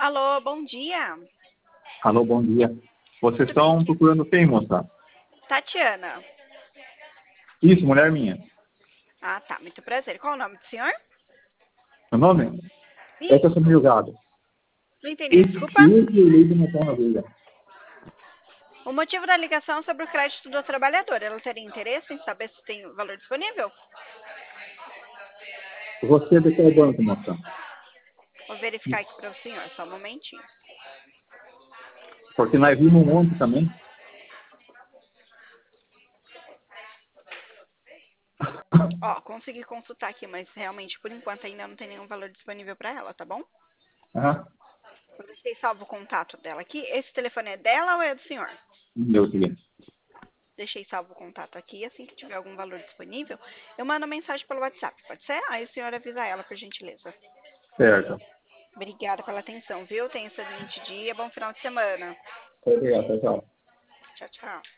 Alô, bom dia. Alô, bom dia. Vocês estão procurando quem, moça? Tatiana. Isso, mulher minha. Ah, tá. Muito prazer. Qual o nome do senhor? Meu nome? É que eu sou Isso. meio gado. Não entendi, Esse desculpa. leite no pão na vida. O motivo da ligação é sobre o crédito do trabalhador. Ela teria interesse em saber se tem valor disponível? Você é de qual banco, moça? Vou verificar aqui para o senhor, só um momentinho. Porque nós vimos um ontem também. Ó, consegui consultar aqui, mas realmente, por enquanto, ainda não tem nenhum valor disponível para ela, tá bom? Ah, Eu deixei salvo o contato dela aqui. Esse telefone é dela ou é do senhor? meu Deus. Deixei salvo o contato aqui. Assim que tiver algum valor disponível, eu mando mensagem pelo WhatsApp, pode ser? Aí o senhor avisa ela, por gentileza. Certo. Obrigada pela atenção, viu? Tenha um excelente dia, bom final de semana. Obrigado, tchau. Tchau, tchau.